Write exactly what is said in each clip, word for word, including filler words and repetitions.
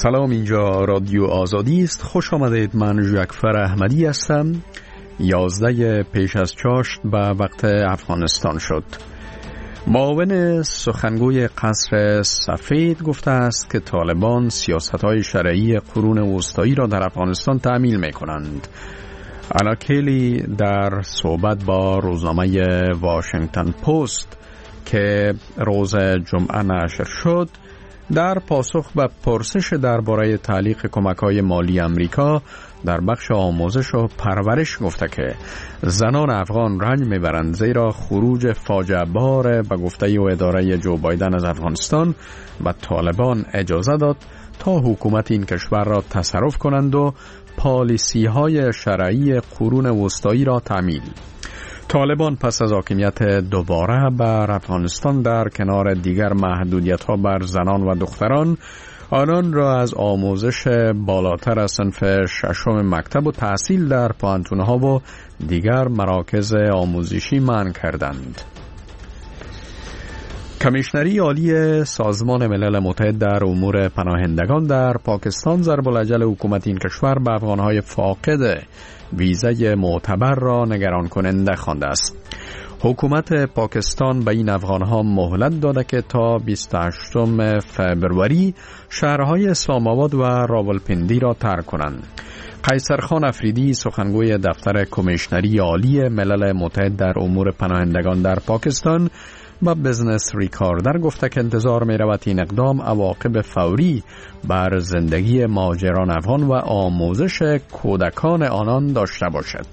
سلام، اینجا رادیو آزادی است. خوش آمدید. من ژکفر احمدی هستم. یازده پیش از چاشت به وقت افغانستان شد. معاون سخنگوی قصر سفید گفته است که طالبان سیاست‌های شرعی قرون وسطایی را در افغانستان تعمیل می‌کنند. الاکیلی در صحبت با روزنامه واشنگتن پست که روز جمعه نشر شد، در پاسخ به پرسش درباره تعلیق کمک‌های مالی امریکا در بخش آموزش و پرورش گفته که زنان افغان رنج میبرند، زیرا خروج فاجعه بار به گفته و اداره جو بایدن از افغانستان به طالبان اجازه داد تا حکومت این کشور را تصرف کنند و پالیسی های شرعی قرون وسطایی را تعمیل. طالبان پس از حاکمیت دوباره بر افغانستان در کنار دیگر محدودیت‌ها بر زنان و دختران، آنان را از آموزش بالاتر از صنف ششم مکتب و تحصیل در پوهنتون‌ها و دیگر مراکز آموزشی منع کردند. کمیشنری عالی سازمان ملل متحد در امور پناهندگان در پاکستان ضرب الاجل حکومت این کشور به افغان‌های فاقد ویزای معتبر را نگران کننده خوانده است. حکومت پاکستان به این افغان‌ها مهلت داده که تا بیست و هشتم فوریه شهرهای اسلام آباد و راولپندی را ترک کنند. قیصرخان افریدی، سخنگوی دفتر کمیشنری عالی ملل متحد در امور پناهندگان در پاکستان، با بزنس ریکاردر گفته که انتظار می رود این اقدام عواقب فوری بر زندگی مهاجران افغان و آموزش کودکان آنان داشته باشد.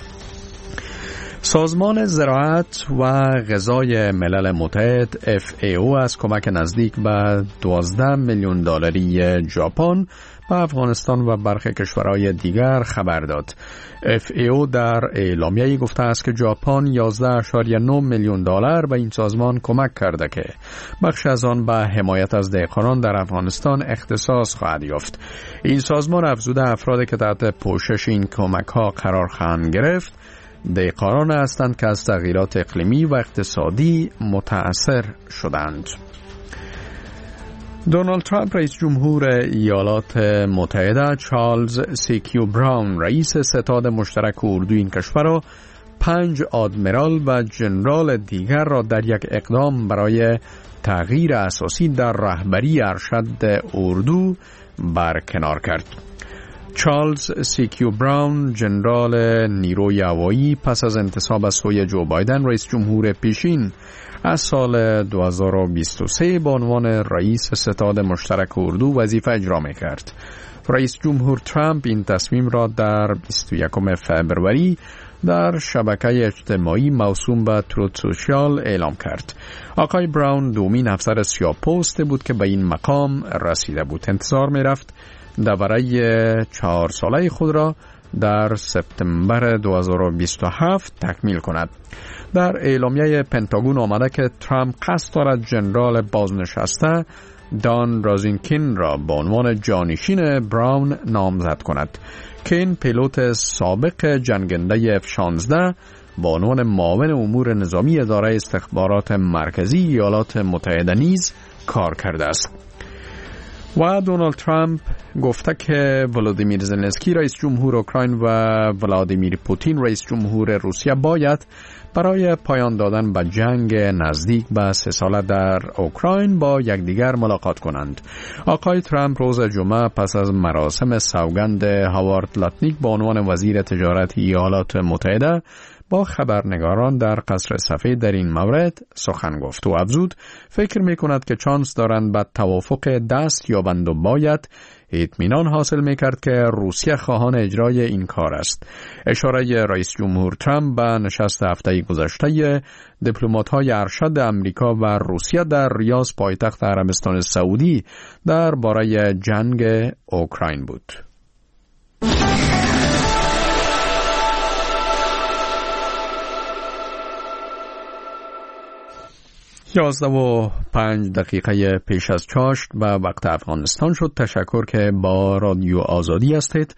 سازمان زراعت و غذای ملل متحد اف ای او از کمک نزدیک به دوازده میلیون دلاری ژاپن به افغانستان و برخی کشورهای دیگر خبر داد. اف ای او در اعلامیه‌ای گفته است که ژاپن یازده ممیز نه میلیون دلار به این سازمان کمک کرده که بخش از آن به حمایت از دهقانان در افغانستان اختصاص خواهد یافت. این سازمان افزوده افرادی که تحت پوشش این کمک‌ها قرار خواهند گرفت دهقانان هستند که از تغییرات اقلیمی و اقتصادی متأثر شدند. دونالد ترامپ رئیس جمهور ایالات متحده چارلز سی کیو براون رئیس ستاد مشترک اردو این کشور را پنج آدمیرال و جنرال دیگر را در یک اقدام برای تغییر اساسی در رهبری ارشد اردو برکنار کرد. چارلز سی کیو براون، جنرال نیروی هوایی، پس از انتصاب از سوی جو بایدن رئیس جمهور پیشین از سال دو هزار و بیست و سه به عنوان رئیس ستاد مشترک اردو وظیفه اجرا می‌کرد. رئیس جمهور ترامپ این تصمیم را در بیست و یکم فوریه در شبکه اجتماعی موسوم به تروت سوشیال اعلام کرد. آقای براون دومین افسر سیاه‌پوست بود که به این مقام رسیده بود. انتظار می‌رفت دوره چهار ساله خود را در سپتامبر دو هزار و بیست و هفت تکمیل کند. در اعلامیه پنتاگون آمده که ترامپ قصد دارد جنرال بازنشسته دان رازینکین را به عنوان جانشین براون نامزد کند که این پیلوت سابق جنگنده اف شانزده با عنوان معاون امور نظامی اداره استخبارات مرکزی ایالات متحده نیز کار کرده است. و دونالد ترامپ گفته که ولادیمیر زلنسکی رئیس جمهور اوکراین و ولادیمیر پوتین رئیس جمهور روسیه باید برای پایان دادن به جنگ نزدیک به سه ساله در اوکراین با یکدیگر ملاقات کنند. آقای ترامپ روز جمعه پس از مراسم سوگند هاوارد لاتنیک به عنوان وزیر تجارت ایالات متحده با خبرنگاران در قصر سفید در این مورد سخن گفت و افزود فکر می کند که چانس دارند به توافق دست یابند و باید اطمینان حاصل می کرد که روسیه خواهان اجرای این کار است. اشاره رئیس جمهور ترامپ به نشست هفته گذشته دیپلمات‌های ارشد امریکا و روسیه در ریاض پایتخت عربستان سعودی درباره جنگ اوکراین بود. یازده و پنج دقیقه پیش از چاشت و وقت افغانستان شد. تشکر که با رادیو آزادی هستید.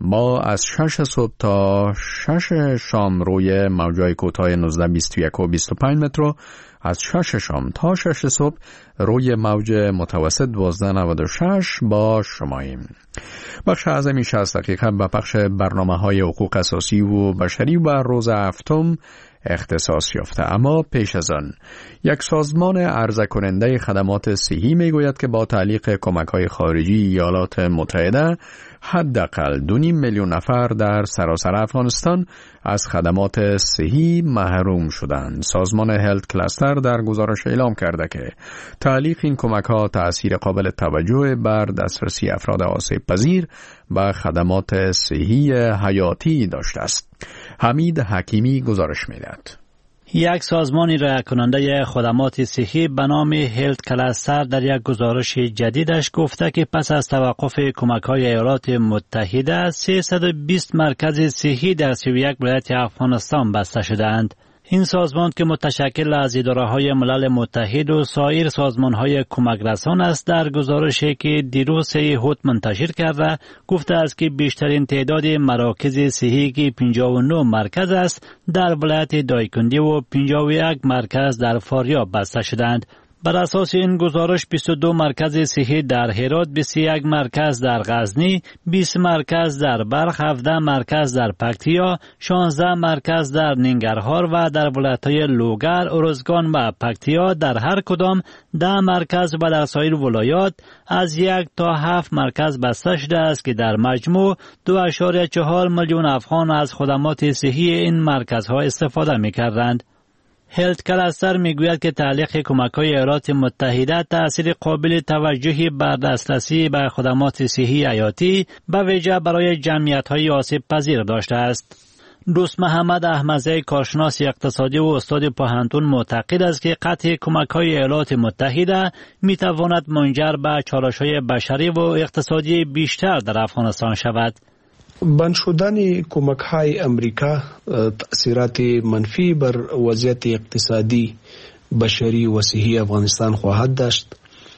ما از شش صبح تا شش شام روی موجای کوتاه نوزده بیست و یک و بیست و پنج متر و از شش شام تا شش صبح روی موج متوسط دوازده نود و شش با شماییم. بخش اعظمی شصت دقیقه به بخش برنامه‌های حقوق اساسی و بشری و روز هفتم اختصاص یافته. اما پیش از آن یک سازمان عرضه کننده خدمات صحی میگوید که با تعلیق کمک‌های خارجی ایالات متحده حداقل دو نیم میلیون نفر در سراسر افغانستان از خدمات صحی محروم شدند. سازمان هلت کلاستر در گزارش اعلام کرده که تعلیق این کمک‌ها تأثیر قابل توجه بر دسترسی افراد آسیب پذیر به خدمات صحی حیاتی داشته است. حمید حکیمی گزارش می‌دهد. یک سازمان ارائه کننده خدمات صحی به نام هلت کلاستر در یک گزارش جدیدش گفته که پس از توقف کمک‌های ایالات متحده سیصد و بیست مرکز صحی در سی و یک ولایت افغانستان بسته شدند. این سازمان که متشکل از اداره‌های ملل متحد و سایر سازمان‌های کمک رسان است، در گزارشی که دیروز سه هوت منتشر کرده گفته است که بیشترین تعداد مراکز صحی که پنجاه و نه مرکز است در ولایت دایکندی و پنجاه و یک مرکز در فاریاب بسته شدند. بر اساس این گزارش بیست و دو مرکز صحی در هرات، بیست و یک مرکز در غزنی، بیست مرکز در بلخ، هفده مرکز در پکتیا، شانزده مرکز در ننگرهار و در ولایت‌های لوگر، ارزگان و پکتیا در هر کدام ده مرکز و در سایر ولایات از یک تا هفت مرکز بسته شده است که در مجموع دو اشاره چهار میلیون افغان از خدمات صحی این مرکزها استفاده می‌کردند. هلت کلاستر میگوید که تعلیق کمک‌های ایالات متحده تأثیر قابل توجهی بر دسترسی به خدمات صحی حیاتی به ویژه برای جمعیت‌های آسیب پذیر داشته است. دوست محمد احمدزی کارشناس اقتصادی و استاد پوهنتون معتقد است که قطع کمک‌های ایالات متحده می‌تواند منجر به چالش‌های بشری و اقتصادی بیشتر در افغانستان شود. بند شدن کمک‌های امریکا تأثیرات منفی بر وضعیت اقتصادی، بشری و صحی افغانستان خواهد داشت.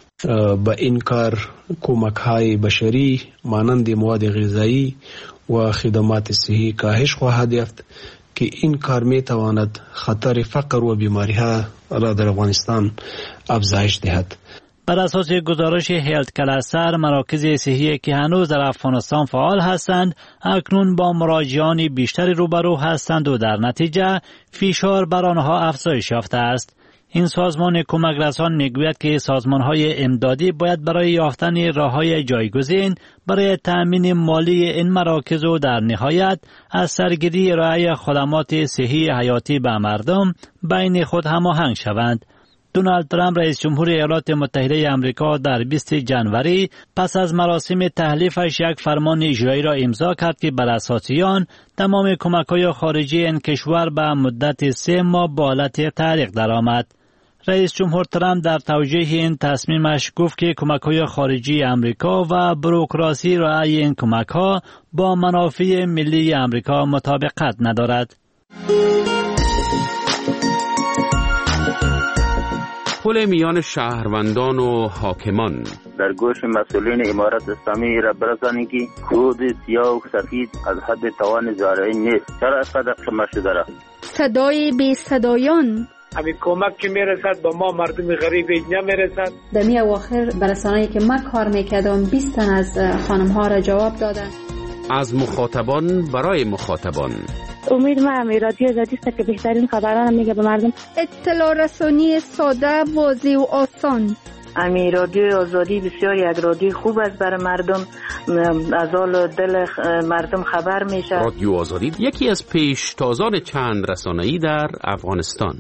با این کار کمک‌های بشری مانند مواد غذایی و خدمات صحی کاهش خواهد یافت که این کار می‌تواند خطر فقر و بیماری‌ها را در افغانستان افزایش دهد. بر اساس گزارش هلت کلاستر، مراکز صحی که هنوز در افغانستان فعال هستند اکنون با مراجعان بیشتری روبرو هستند و در نتیجه فشار بر آنها افزایش یافته است. این سازمان کمک رسان میگوید که سازمان‌های امدادی باید برای یافتن راه‌های جایگزین برای تأمین مالی این مراکز و در نهایت از سرگیری ارائه خدمات صحی حیاتی به مردم بین خود هماهنگ شوند. دونالد ترامپ رئیس جمهور ایالات متحده آمریکا در بیست جنوری پس از مراسم تحلیفش یک فرمان اجرایی را امضا کرد که بر اساس آن تمام کمک‌های خارجی این کشور به مدت سه ماه به حالت تعلیق درآمد. رئیس جمهور ترامپ در توجیه این تصمیمش گفت که کمک‌های خارجی آمریکا و بروکراسی رعای این کمک‌ها با منافع ملی آمریکا مطابقت ندارد. پل میان شهروندان و حاکمان. در گوش مسئولین امارت اسلامی را برسانید که کود سیاه و سفید از حد توان زارعین نیست. چرا صدق شما شده را؟ صدای بی صدایان. همین کمک که میرسد با ما مردم غریب اینجا میرسد. در می اواخر برسانه‌ای که من کار میکردم بیست تن از خانم ها را جواب دادن. از مخاطبان برای مخاطبان. امید ما هم رادیو آزادی است که بهترین خبران میگه به مردم. اطلاع رسانی ساده، واضح و آسان. امی رادیو آزادی بسیار یک رادیو خوب است برای مردم، از حال دل مردم خبر میشه. رادیو آزادی یکی از پیشتازان چند رسانه‌ای در افغانستان.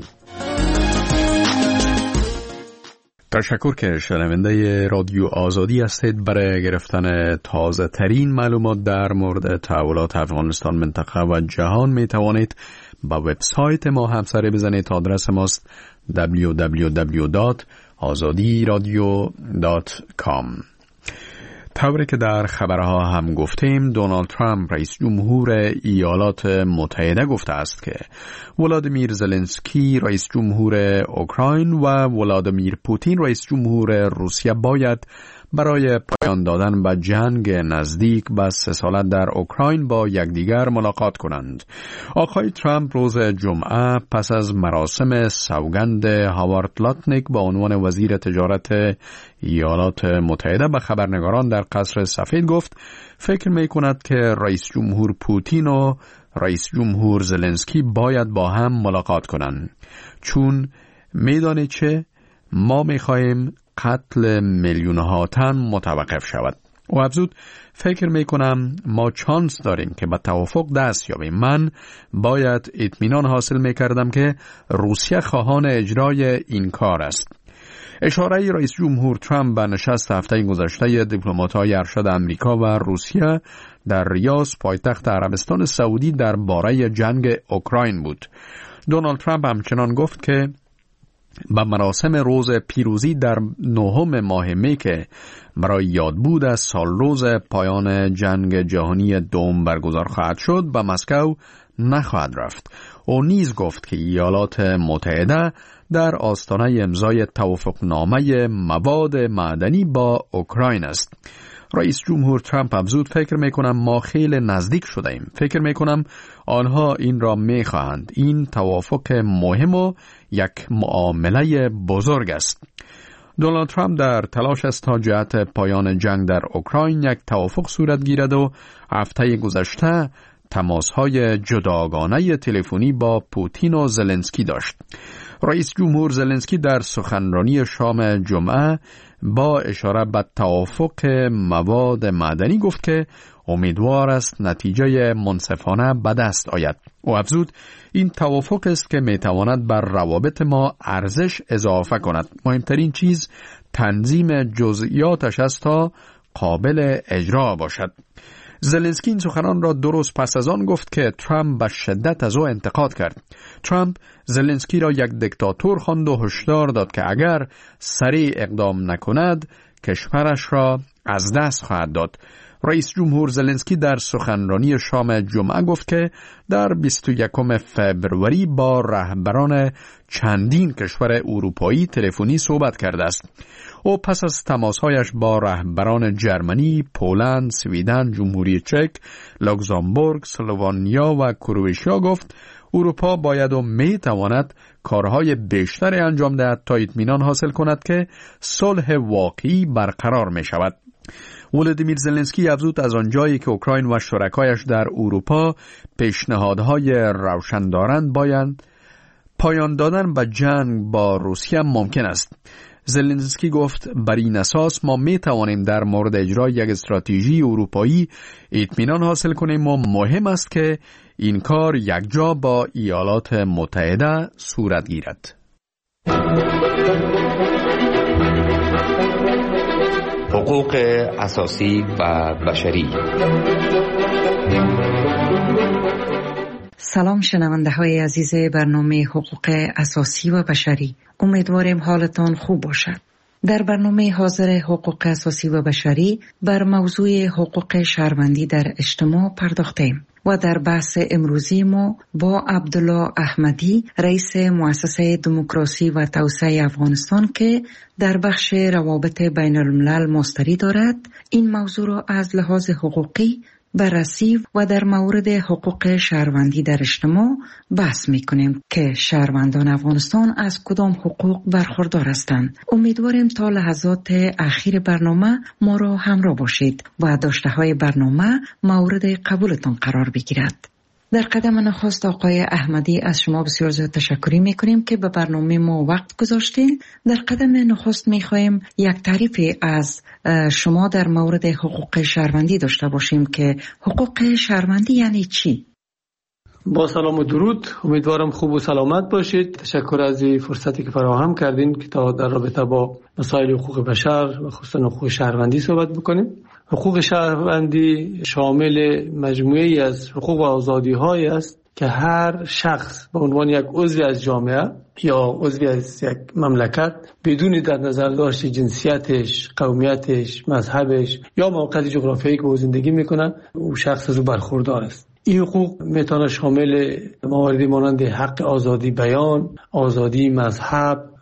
تشکر که شنونده رادیو آزادی هستید. برای گرفتن تازه ترین معلومات در مورد تحولات افغانستان، منطقه و جهان می توانید با وبسایت ما همسری بزنید. آدرس ماست دبلیو دبلیو دبلیو دات آزادی رادیو دات کام. طوری که در خبرها هم گفتیم، دونالد ترامپ رئیس جمهور ایالات متحده گفته است که ولادیمیر زلنسکی رئیس جمهور اوکراین و ولادیمیر پوتین رئیس جمهور روسیه باید برای پایان دادن به جنگ نزدیک به سه ساله در اوکراین با یکدیگر ملاقات کنند. آقای ترامپ روز جمعه پس از مراسم سوگند هاوارد لاتنیک به عنوان وزیر تجارت ایالات متحده به خبرنگاران در قصر سفید گفت فکر می کند که رئیس جمهور پوتین و رئیس جمهور زلنسکی باید با هم ملاقات کنند، چون میدانید چه؟ ما میخواهیم قتل میلیون ها تن متوقف شود. و افزود فکر میکنم ما چانس داریم که به توافق دست یابیم. من باید اطمینان حاصل میکردم که روسیه خواهان اجرای این کار است. اشاره رئیس جمهور ترامپ به نشست هفته گذشته دیپلمات‌های ارشد آمریکا و روسیه در ریاض پایتخت عربستان سعودی درباره جنگ اوکراین بود. دونالد ترامپ همچنان گفت که به مراسم روز پیروزی در نهم ماه می که برای یادبود از سال روز پایان جنگ جهانی دوم برگزار خواهد شد به مسکو نخواهد رفت. او نیز گفت که ایالات متحده در آستانه امضای توافقنامه مواد معدنی با اوکراین است. رئیس جمهور ترامپ افزود فکر میکنم ما خیلی نزدیک شده ایم. فکر میکنم آنها این را میخواهند. این توافق مهم و یک معامله بزرگ است. دونالد ترامپ در تلاش است تا جهت پایان جنگ در اوکراین یک توافق صورت گیرد و هفته گذشته تماس‌های جداگانه تلفنی با پوتین و زلنسکی داشت. رئیس جمهور زلنسکی در سخنرانی شام جمعه با اشاره به توافق مواد معدنی گفت که امیدوار است نتیجه منصفانه به دست آید. او افزود این توافق است که میتواند بر روابط ما ارزش اضافه کند. مهمترین چیز تنظیم جزئیاتش است تا قابل اجرا باشد. زلنسکی این سخنان را دو روز پس از آن گفت که ترامپ به شدت از او انتقاد کرد. ترامپ زلنسکی را یک دیکتاتور خواند و هشدار داد که اگر سریع اقدام نکند کشورش را از دست خواهد داد. رئیس جمهور زلنسکی در سخنرانی شام جمعه گفت که در بیست و یکم فوریه با رهبران چندین کشور اروپایی تلفنی صحبت کرده است. او پس از تماسهایش با رهبران جرمنی، پولند، سویدن، جمهوری چک، لوکزامبورگ، اسلوونیا و کرواتیا گفت اروپا باید و می تواند کارهای بیشتری انجام دهد تا اطمینان حاصل کند که صلح واقعی برقرار می شود. ولادیمیر زلنسکی افزود از آنجایی که اوکراین و شرکایش در اروپا پیشنهادهای روشن دارند باید پایان دادن به جنگ با روسیه ممکن است. زلنسکی گفت بر این اساس ما می توانیم در مورد اجرای یک استراتژی اروپایی اطمینان حاصل کنیم و مهم است که این کار یکجا با ایالات متحده صورت گیرد. حقوق اساسی و بشری. سلام شنونده های عزیز برنامه حقوق اساسی و بشری. امیدواریم حالتان خوب باشد. در برنامه حاضر حقوق اساسی و بشری بر موضوع حقوق شهروندی در اجتماع پرداختیم و در بحث امروزی ما با عبدالله احمدی رئیس مؤسسه دموکراسی و توسعه افغانستان که در بخش روابط بین الملل مستری دارد این موضوع را از لحاظ حقوقی بررسی و در مورد حقوق شهروندی در اجتماع بحث می‌کنیم که شهروندان افغانستان از کدام حقوق برخوردار هستند. امیدواریم تا لحظات اخیر برنامه ما را همراه باشید و داشته‌های برنامه مورد قبولتان قرار بگیرد. در قدم نخست آقای احمدی از شما بسیار زیاد تشکری میکنیم که به برنامه ما وقت گذاشتین. در قدم نخست میخوایم یک تعریفی از شما در مورد حقوق شهروندی داشته باشیم که حقوق شهروندی یعنی چی؟ با سلام و درود، امیدوارم خوب و سلامت باشید. تشکر از این فرصتی که فراهم کردین که تا در رابطه با مسائل حقوق بشر و خصوصا حقوق شهروندی صحبت بکنیم. حقوق شهروندی شامل مجموعه‌ای از حقوق و آزادی‌هایی است که هر شخص به عنوان یک عضو از جامعه یا عضو از یک مملکت بدون در نظر داشت جنسیتش، قومیتش، مذهبش یا موقعیت جغرافیایی که او زندگی میکنه او شخص از او برخوردار است. این حقوق میتونه شامل مواردی مانند حق آزادی بیان، آزادی مذهب،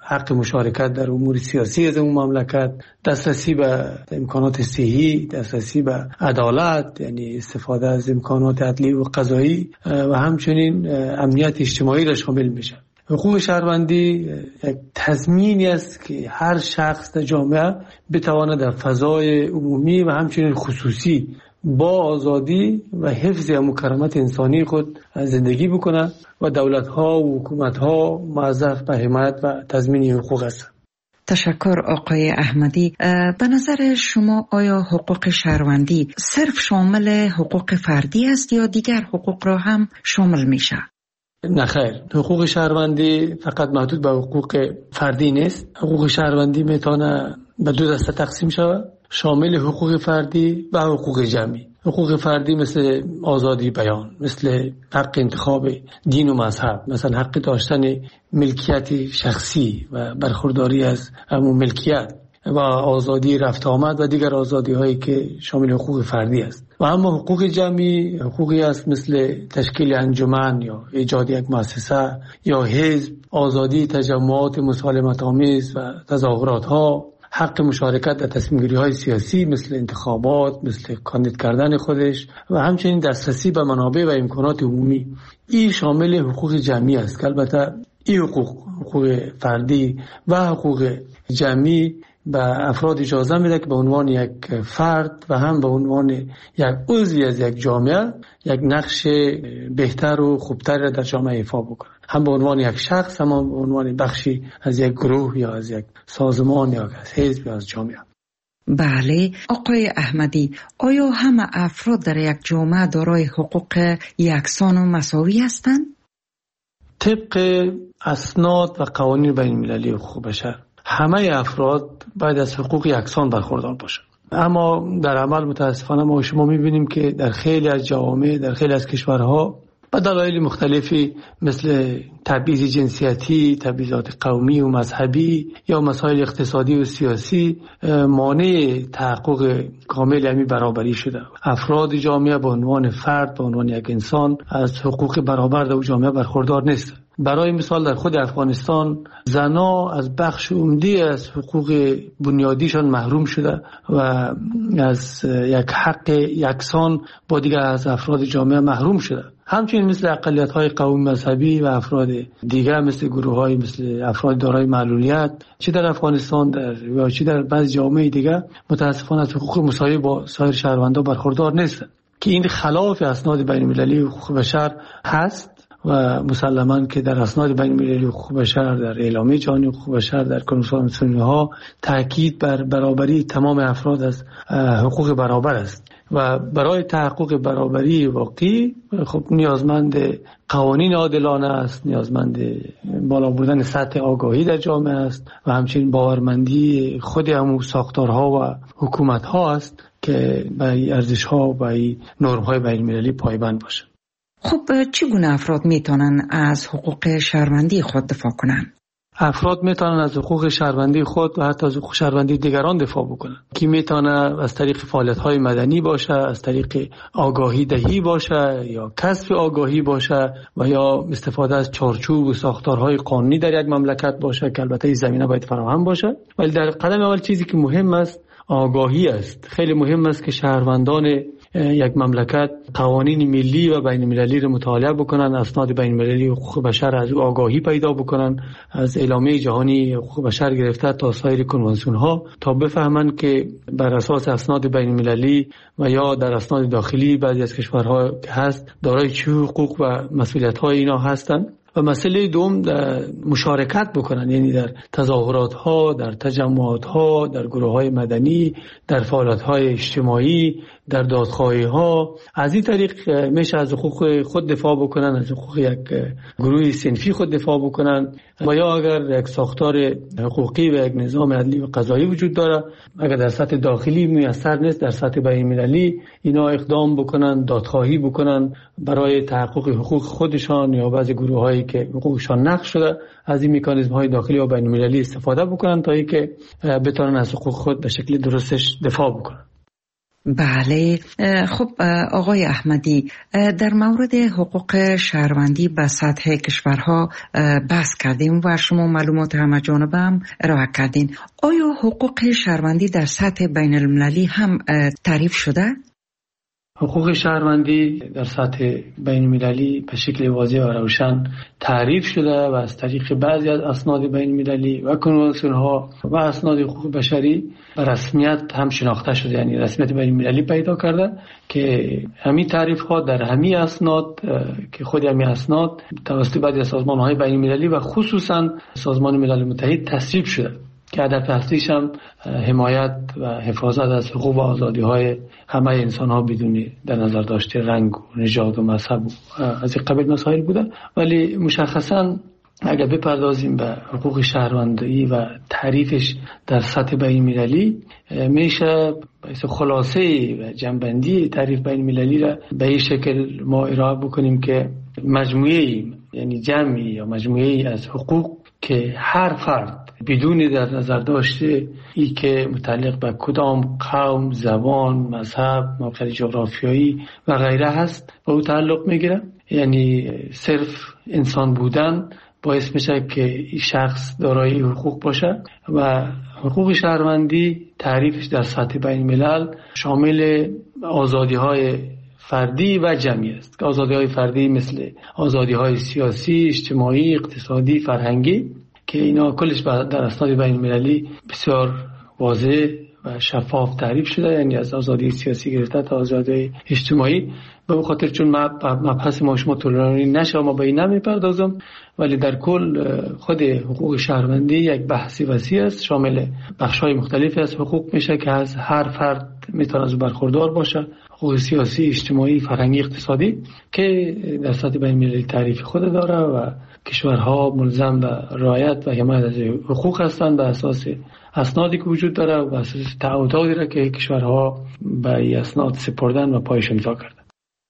حق مشارکت در امور سیاسی از اون مملکت، دسترسی به امکانات صحی، دسترسی به عدالت یعنی استفاده از امکانات عدلی و قضایی و همچنین امنیت اجتماعی را شامل میشه. حقوق شهروندی یک تضمینی است که هر شخص در جامعه بتواند در فضای عمومی و همچنین خصوصی با آزادی و حفظ مکرمات انسانی خود زندگی بکنه و دولت‌ها و حکومت‌ها موظف به حمایت و تضمین حقوق است. تشکر آقای احمدی. به نظر شما آیا حقوق شهروندی صرف شامل حقوق فردی است یا دیگر حقوق را هم شامل میشه؟ نه خیر، حقوق شهروندی فقط محدود به حقوق فردی نیست. حقوق شهروندی میتونه به دو دسته تقسیم شود، شامل حقوق فردی و حقوق جمعی. حقوق فردی مثل آزادی بیان، مثل حق انتخاب دین و مذهب، مثلا حق داشتن ملکیت شخصی و برخورداری از همون ملکیت و آزادی رفت آمد و دیگر آزادی هایی که شامل حقوق فردی است. و اما حقوق جمعی حقوقی است مثل تشکیل انجمن یا ایجاد یک مؤسسه یا حزب، آزادی تجمعات مسالمت آمیز و تظاهرات ها، حق مشارکت در تصمیم گیری های سیاسی مثل انتخابات، مثل کاندید کردن خودش و همچنین دسترسی به منابع و امکانات عمومی. این شامل حقوق جمعی است که البته این حقوق حقوق فردی و حقوق جمعی به افراد اجازه میده که به عنوان یک فرد و هم به عنوان یک عضوی از یک جامعه یک نقش بهتر و خوبتر در جامعه ایفا بکنه، هم به عنوان یک شخص هم به عنوان بخشی از یک گروه یا از یک سازمان یا از حزب یا از جامعه. بله آقای احمدی، آیا همه افراد در یک جامعه دارای حقوق یکسان و مساوی هستند؟ طبق اسناد و قوانین بین المللی حقوق بشر همه افراد باید از حقوق یکسان برخوردار باشند، اما در عمل متاسفانه ما شما میبینیم که در خیلی از جوامع، در خیلی از کشورها به دلایل مختلفی مثل تبعیض جنسیتی، تبعیضات قومی و مذهبی یا مسائل اقتصادی و سیاسی مانع تحقق کامل همین برابری شده. افراد جامعه به عنوان فرد، به عنوان یک انسان از حقوق برابر در جامعه برخوردار نیست. برای مثال در خود افغانستان زنها از بخش عمده از حقوق بنیادیشان محروم شده و از یک حق یکسان با دیگر از افراد جامعه محروم شده. همچنین مثل اقلیت‌های قومی مذهبی و افراد دیگر مثل گروه‌های مثل افراد دارای معلولیت چه در افغانستان در یا چه در بعضی جوامع دیگر متأسفانه از حقوق مساوی با سایر شهروندان برخوردار نیستند که این خلاف اسناد بین‌المللی حقوق بشر هست و مسلماً که در اسناد بین المللی حقوق بشر، در اعلامیه جهانی حقوق بشر، در کنوانسیون ملل‌ها تاکید بر برابری تمام افراد از حقوق برابر است و برای تحقق برابری واقعی خب نیازمند قوانین عادلانه است، نیازمند بالا بودن سطح آگاهی در جامعه است و همچنین باورمندی خود همون ساختارها و حکومت‌ها است که به ارزش‌ها و به نرم‌های بین المللی پایبند باشند. خب چگونه افراد میتونن از حقوق شهروندی خود دفاع کنن؟ افراد میتونن از حقوق شهروندی خود و حتی از حقوق شهروندی دیگران دفاع بکنن که میتونه از طریق فعالیت‌های مدنی باشه، از طریق آگاهی دهی باشه یا کسب آگاهی باشه و یا استفاده از چارچوب و ساختارهای قانونی در یک مملکت باشه که البته این زمینه باید فراهم باشه. ولی در قدم اول چیزی که مهم است آگاهی است. خیلی مهم است که شهروندان یک مملکت قوانین ملی و بین المللی رو مطالعه بکنن، اسناد بین المللی حقوق بشر از آگاهی پیدا بکنن، از اعلامیه جهانی حقوق بشر گرفته تا سایر کنوانسیون ها، تا بفهمن که بر اساس اسناد بین المللی و یا در اسناد داخلی بعضی از کشورها که هست دارای چه حقوق و مسئولیت های اینا هستن. و مسئله دوم در مشارکت بکنن، یعنی در تظاهرات ها، در تجمعات ها، در گروه های مدنی، در فعالیت های اجتماعی، در دادخواهی ها. از این طریق میشه از حقوق خود دفاع بکنن، از حقوق یک گروه صنفی خود دفاع بکنن و یا اگر یک ساختار حقوقی و یک نظام عدلی و قضایی وجود داره، اگر در سطح داخلی میسر نیست، در سطح بین المللی اینا اقدام بکنن، دادخواهی بکنن برای تحقق حقوق خودشان یا بعضی گروه هایی که حقوقشان نقض شده، از این مکانیزم های داخلی و بین المللی استفاده بکنن تا اینکه بتونن از حقوق خود به شکل درستش دفاع بکنن. بله. خب آقای احمدی، در مورد حقوق شهروندی به سطح کشورها بحث کردیم و شما معلومات همه جانبه هم ارائه کردین. آیا حقوق شهروندی در سطح بین المللی هم تعریف شده؟ حقوق شهروندی در سطح بین المللی به شکل واضح و روشن تعریف شده و از طریق بعضی از اسناد بین المللی و کنوانسیون ها و اسناد حقوق بشری به رسمیت هم شناخته شده، یعنی رسمیت بین المللی پیدا کرده که همین تعریف ها در همین اسناد که خود همین اسناد توسط بعضی از سازمان های بین المللی و خصوصا سازمان ملل متحد تصویب شده که هدف اصلیش هم حمایت و حفاظت از حقوق و آزادی های همه انسان ها بدون در نظر داشته رنگ و نژاد و مذهب و از این قبیل مسائل بوده. ولی مشخصا اگر بپردازیم به حقوق شهروندی و تعریفش در سطح بین المللی، میشه خلاصه و جنبندی تعریف بین المللی را به این شکل ما ارائه بکنیم که مجموعه، یعنی جمعی یا مجموعه از حقوق که هر فرد بدون در نظر داشته ای که متعلق به کدام قوم، زبان، مذهب، موقع جغرافیایی و غیره هست به او تعلق میگیره. یعنی صرف انسان بودن باعث میشه که شخص دارای حقوق باشه و حقوق شهروندی تعریفش در سطح بین الملل شامل آزادی های فردی و جمعی است که آزادی های فردی مثل آزادی های سیاسی، اجتماعی، اقتصادی، فرهنگی که اینا کلش در اسناد بین المللی بسیار واضح و شفاف تعریف شده، یعنی از آزادی سیاسی گرفته تا آزادی اجتماعی. به خاطر چون مبحث ما شما طولانی نشه ما به این نمیپردازم، ولی در کل خود حقوق شهروندی یک بحثی وسیع است، شامل بخش‌های مختلفی از حقوق میشه که از هر فرد میتونه از برخوردار باشه، حقوق سیاسی، اجتماعی، فرهنگی، اقتصادی که در سطح بین المللی تعریف خود داره و کشورها ملزم به رعایت و حمایت از حقوق هستند به اساس اسنادی که وجود داره و اساس تعهداتی را که کشورها به این اسناد سپردن و پایش امضا کردن.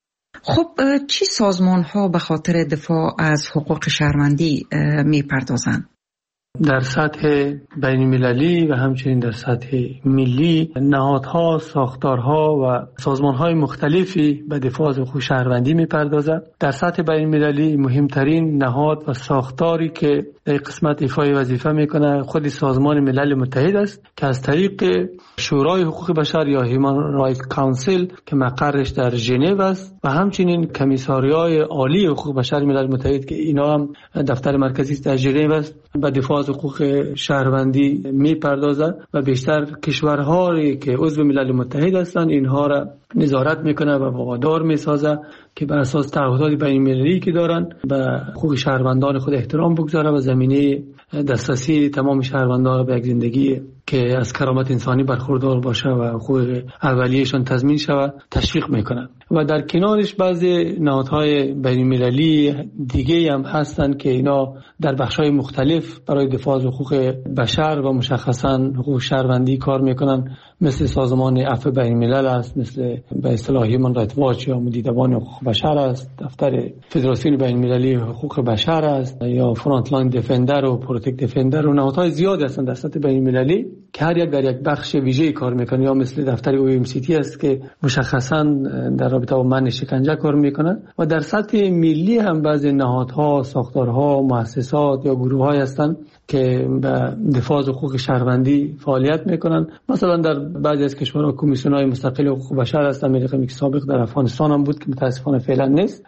خب چی سازمان ها به خاطر دفاع از حقوق شهروندی می پردازند؟ در سطح بین المللی و همچنین در سطح ملی نهادها، ساختارها و سازمانهای مختلفی به دفاع از حقوق شهروندی می‌پردازند. در سطح بین المللی مهمترین نهاد و ساختاری که در قسمت ایفای وظیفه میکنه خود سازمان ملل متحد است که از طریق شورای حقوق بشر یا هیومن رایت کانسل که مقرش در ژنو است و همچنین کمیساریای عالی حقوق بشر ملل متحد که اینا هم دفتر مرکزی در ژنو است به دفاع از حقوق شهروندی میپردازد و بیشتر کشورهایی که عضو ملل متحد هستند اینها را نظارت میکنه و وادار میسازه که بر اساس تعهدات بین المللی که دارن به حقوق شهروندان خود احترام بگذاره و زمینه دسترسی تمام شهروندان به یک زندگی که از کرامت انسانی برخوردار باشه و حقوق اولیه‌شان تضمین شود تشویق میکنن. و در کنارش بعضی نهادهای بین المللی دیگه هم هستند که اینا در بخش‌های مختلف برای دفاع از حقوق بشر و مشخصاً حقوق شهروندی کار میکنن، مثل سازمان عفو بین الملل است، مثل به اصطلاح هیومن رایت واچ یا مدیران حقوق بشر است، دفتر فدراسیون بین المللی حقوق بشر است، یا فرانت لاین دفندر و پروتکت دفندر و نهادهای زیادی هستند در سطح بین المللی که هر یک در یک بخش ویژه‌ای کار میکنه، یا مثل دفتر او ام سی تی است که مشخصاً در رابطه با منع شکنجه کار میکنه. و در سطح ملی هم بعضی نهادها، ساختارها، مؤسسات یا گروه‌های هستند که به دفاع از حقوق شهروندی فعالیت میکنن. مثلا در بعضی از کشورها کمیسیون‌های مستقل حقوق بشر هست، امریکا که سابق در افغانستان هم بود که متاسفانه فعلا نیست.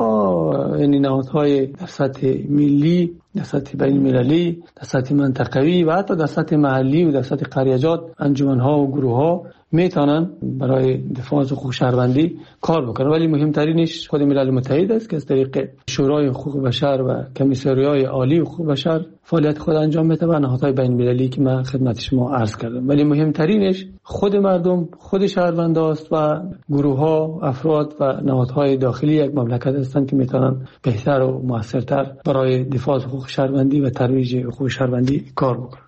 اینها یعنی نهادهای در سطح ملی، در سطح بین المللی، در سطح منطقوی و حتی در سطح محلی و در سطح قریجات، انجمن‌ها و گروه‌ها میتونن برای دفاع از حقوق شهروندی کار بکنن. ولی مهمترینش خود ملل متحد است که از طریق شورای حقوق بشر و کمیساریای عالی حقوق بشر فعالیت خود انجام میده و نهادهای بین المللی که من خدمت شما عرض کردم. ولی مهمترینش خود مردم، خود شهرونداست و گروه‌ها، افراد و نهادهای داخلی یک مملکت هستند که میتونن بهتر و موثرتر برای دفاع از حقوق شهروندی و ترویج حقوق شهروندی کار بکنن.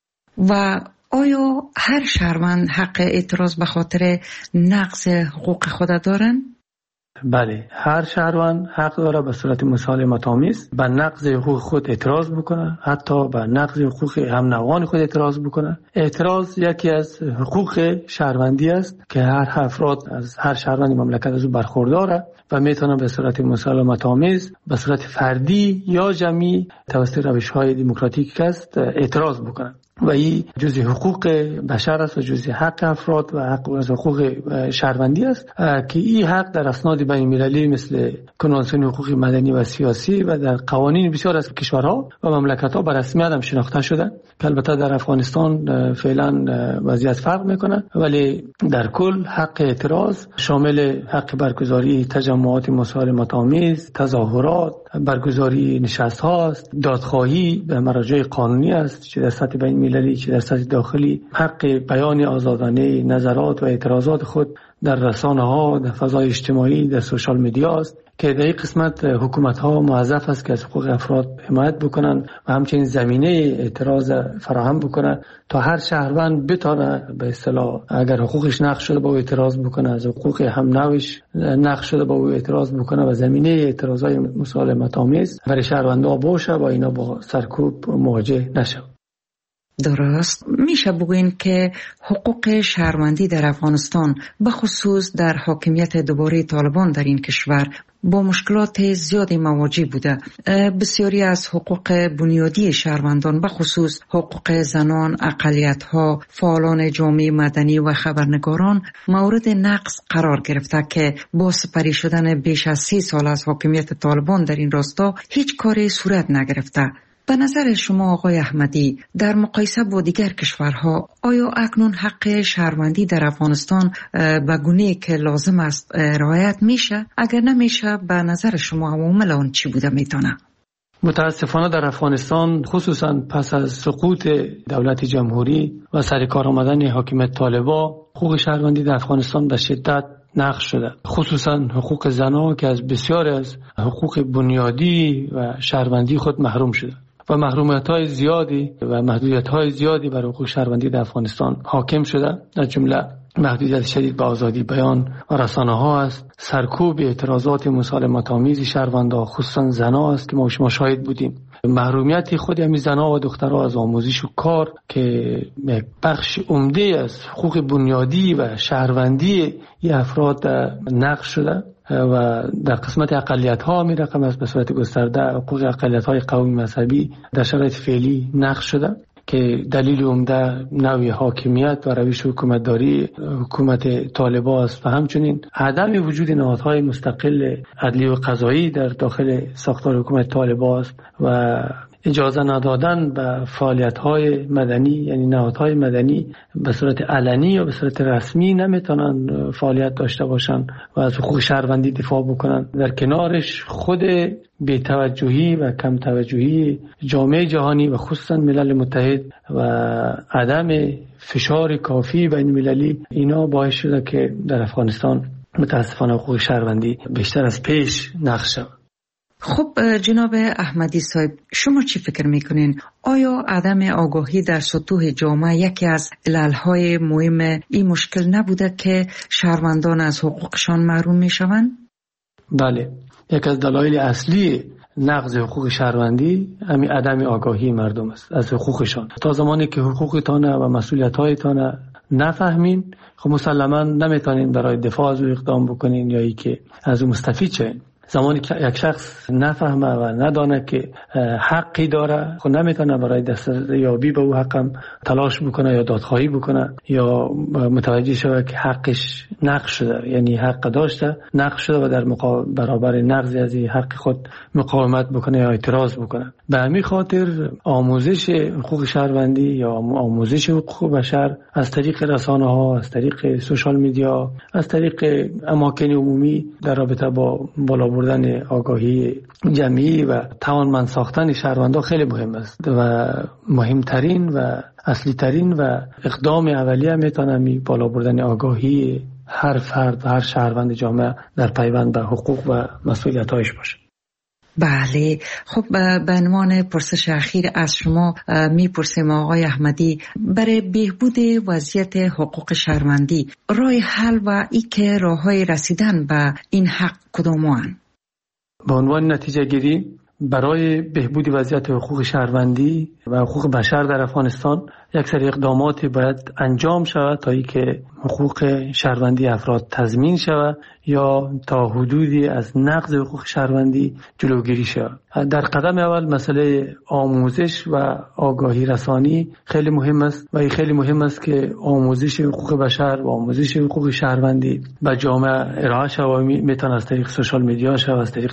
و آیا هر شهروند حق اعتراض به خاطر نقض حقوق خود دارن؟ بله، هر شهروند حق داره به صورت مسالمت آمیز به نقض حقوق خود اعتراض بکنه، حتی به نقض حقوق هم نوعان خود اعتراض بکنه. اعتراض یکی از حقوق شهروندی است که هر افراد از هر شهروندی مملکت از او برخورداره و میتونه به صورت مسالمت آمیز به صورت فردی یا جمعی توسط روش‌های دموکراتیک است اعتراض بکنه و این جزء حقوق بشر است و جزء حق افراد و حق از حقوق شهروندی است که این حق در اسناد بین المللی مثل کنوانسیون حقوق مدنی و سیاسی و در قوانین بسیار از کشورها و مملکت‌ها به رسمیت هم شناخته شده که البته در افغانستان فعلا وضعیت فرق میکنه، ولی در کل حق اعتراض شامل حق برگزاری تجمعات مسالمت آمیز، تظاهرات، برگزاری نشست‌ها است، دادخواهی به مراجع قانونی است چه در سطح بین المللی چه در سطح داخلی، حق بیان آزادانه نظرات و اعتراضات خود در رسانه‌ها، در فضای اجتماعی، در سوشال مدیا است که در این قسمت حکومت‌ها موظف است که از حقوق افراد حمایت بکنن و همچنین زمینه اعتراض فراهم بکنن تا هر شهروند بتونه به اصطلاح اگر حقوقش نقض شده با او اعتراض بکنه، از حقوق هم نوعش نقض شده با او اعتراض بکنه و زمینه اعتراضای مسالمت آمیز برای شهروندان باشه و اینا با سرکوب مواجه نشه. درست میشه بگوین که حقوق شهروندی در افغانستان به خصوص در حاکمیت دوباره طالبان در این کشور با مشکلات زیادی مواجه بوده. بسیاری از حقوق بنیادی شهروندان به خصوص حقوق زنان، اقلیت‌ها، فعالان جامعه مدنی و خبرنگاران مورد نقض قرار گرفته که با سپری شدن بیش از سی سال از حاکمیت طالبان در این راستا هیچ کاری صورت نگرفته. به نظر شما آقای احمدی در مقایسه با دیگر کشورها آیا اکنون حق شهروندی در افغانستان به گونه‌ای که لازم است رعایت میشه؟ اگر نمیشه به نظر شما عوامل آن چی بوده میتونه؟ متاسفانه در افغانستان خصوصا پس از سقوط دولت جمهوری و سر کار آمدن حاکمیت طالبا حقوق شهروندی در افغانستان به شدت نقض شده، خصوصا حقوق زنان که از بسیار از حقوق بنیادی و شهروندی خود محروم شده و محرومیت‌های زیادی و محدودیت‌های زیادی بر حقوق شهروندی در افغانستان حاکم شده، از جمله محدودیت شدید به آزادی بیان و رسانه‌ها است، سرکوب اعتراضات مسالمت آمیز شهروندان خصوصا زنان است که ما شما شاهد بودیم، محرومیت خود همین زنان و دخترها از آموزش و کار که یک بخش عمده از حقوق بنیادی و شهروندی این افراد نقض شده و در قسمت اقلیت ها می رقم است به صورت گسترده حقوق اقلیت های قومی مذهبی در شرایط فعلی نقض شده که دلیل عمده نوع حاکمیت و روش حکومتداری حکومت طالبان است و همچنین عدم وجود نهادهای مستقل عدلی و قضایی در داخل ساختار حکومت طالبان است و اجازه ندادن به فعالیت‌های مدنی، یعنی نهادهای مدنی به صورت علنی یا به صورت رسمی نمیتونن فعالیت داشته باشن و از حقوق شهروندی دفاع بکنن. در کنارش خود بی‌توجهی و کم توجهی جامعه جهانی و خصوصا ملل متحد و عدم فشار کافی بین المللی اینا باعث شده که در افغانستان متاسفانه حقوق شهروندی بیشتر از پیش نقض شود. خب جناب احمدی صاحب، شما چی فکر میکنین؟ آیا عدم آگاهی در سطوح جامعه یکی از عللهای مهم این مشکل نبوده که شهروندان از حقوقشان محروم میشوند؟ بله، یک از دلایل اصلی نقض حقوق شهروندی همین عدم آگاهی مردم است از حقوقشان. تا زمانی که حقوقتان و مسئولیت‌هایتان نفهمین، خب مسلماً نمیتونین برای دفاع از او اقدام بکنین یا ای که از او مستفید شین. زمانی که یک شخص نفهمه و ندانه که حقی داره، خب نمیتونه برای دستیابی به او حقم تلاش بکنه یا دادخواهی بکنه یا متوجه شود که حقش نقض شده، یعنی حق داشته نقض شده و در برابر نقض از این حق خود مقاومت بکنه یا اعتراض بکنه. به همین خاطر آموزش حقوق شهروندی یا آموزش حقوق بشر از طریق رسانه ها، از طریق سوشال میدیا، از طریق اماکن عمومی در رابطه با بالا بردن آگاهی جمعی و توانمند ساختن شهروندان خیلی مهم است و مهمترین و اصلی ترین و اقدام اولیه میتونه می بالا بردن آگاهی هر فرد و هر شهروند جامعه در پیوند به حقوق و مسئولیت‌هایش باشه. بله، خب به عنوان پرسش اخیر از شما میپرسیم آقای احمدی، برای بهبود وضعیت حقوق شهروندی راه حل و ای که راههای رسیدن به این حق کدام‌اند؟ به عنوان نتیجه گیری برای بهبود وضعیت حقوق شهروندی و حقوق بشر در افغانستان یک سری اقداماتی باید انجام شود تا اینکه حقوق شهروندی افراد تضمین شود یا تا حدودی از نقض حقوق شهروندی جلوگیری شود. در قدم اول مسئله آموزش و آگاهی رسانی خیلی مهم است و این خیلی مهم است که آموزش حقوق بشر و آموزش حقوق شهروندی به جامعه ارائه شود. میتونه از طریق سوشال میدیا شود، از طریق